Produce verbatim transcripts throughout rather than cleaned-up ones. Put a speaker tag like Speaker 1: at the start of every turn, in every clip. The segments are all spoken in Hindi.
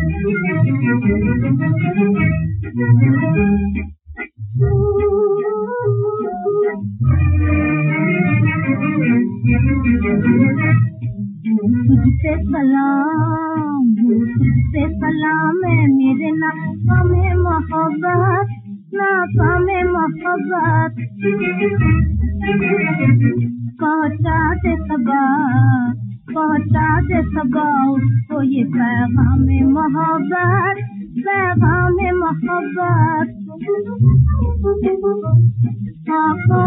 Speaker 1: तुझसे सलाम तुझसे सलाम है मेरे नाकामे मोहब्बत नाकामे मोहब्बत पहुँचा दे सबा पहुँचा दे सबा उसको ये पैगामे मोहब्बत पैगामे मोहब्बत आँखों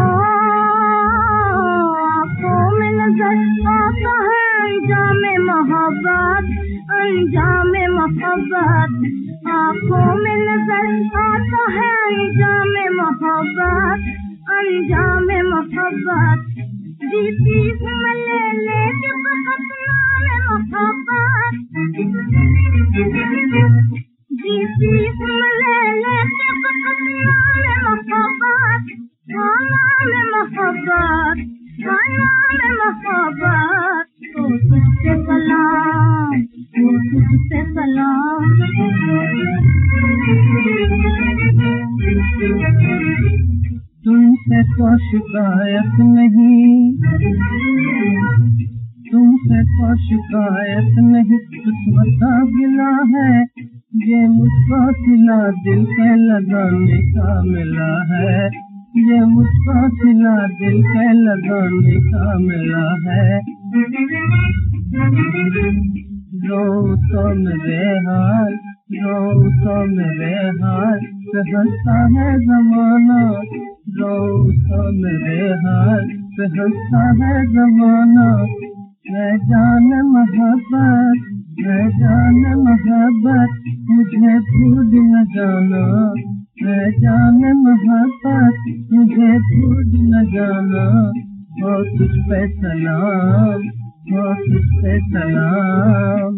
Speaker 1: आँखों में नजर आता है अंजामे मोहब्बत अंजामे मोहब्बत आँखों में नजर आता है अंजामे मोहब्बत अंजामे मोहब्बत जीती हूँ मैं ले लेके फकत नामे मोहब्बत जीती हूँ मैं ले लेके फकत नामे मोहब्बत नामे मोहब्बत नामे मोहब्बत तो तुझसे सलाम तो तुझसे सलाम
Speaker 2: तुमसे तो शिकायत नहीं तुमसे तो शिकायत नहीं किस्मत गिला है ये मुझको सिला दिल के लगाने का मिला है ये मुझको सिला दिल के लगाने का मिला है रो तो मेरे हाल रो तो मेरे हाल पे हंसता है जमाना रो तो मेरे हाल पे हंसता है जमाना मैं जान मोहब्बत मैं जान मोहब्बत मुझे भूल न जाना मैं जान मोहब्बत मुझे भूल न जाना हो तुझ पे सलाम हो तुझ पे सलाम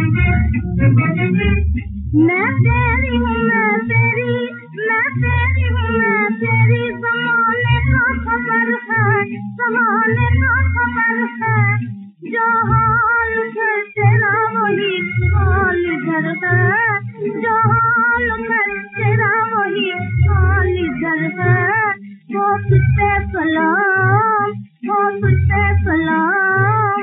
Speaker 1: मैं तेरी हूँ मैं तेरी मैं तेरी हूँ मैं तेरी ज़माने का खबर है ज़माने का खबर है जो हाल है तेरा वही हाल इधर है जो हाल है तेरा वही हाल इधर है वो तुझसे सलाम वो तुझसे सलाम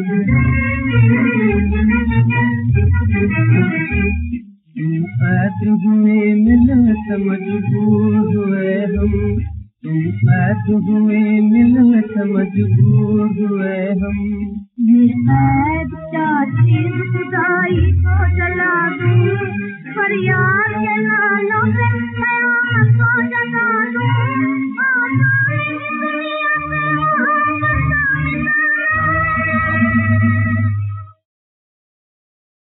Speaker 2: तुम कैद हुए मिलने से मजबूर हुए हम तुम कैद हुए मिलने से मजबूर हुए हम
Speaker 1: ये कैद क्या चीज खुदाई को जला दूं फरियाद के नालों से कयामत को